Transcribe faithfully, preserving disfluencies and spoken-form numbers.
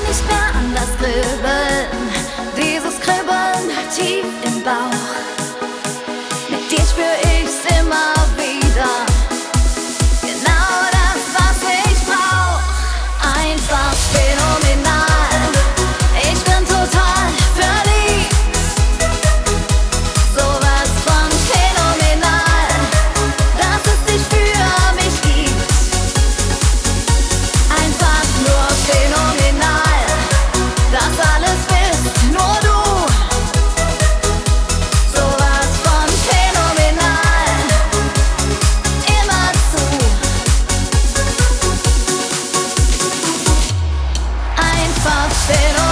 nicht mehr an das Kribbeln, dieses Kribbeln tief im Bauch. Mit dir spür ich's immer wieder, genau das, was ich brauch. Einfach phänomenal, ich bin total verliebt. Sowas von phänomenal, dass es dich für mich gibt. Einfach nur phänomenal, das alles bist nur du. Sowas von phänomenal, immerzu. Einfach phänomenal.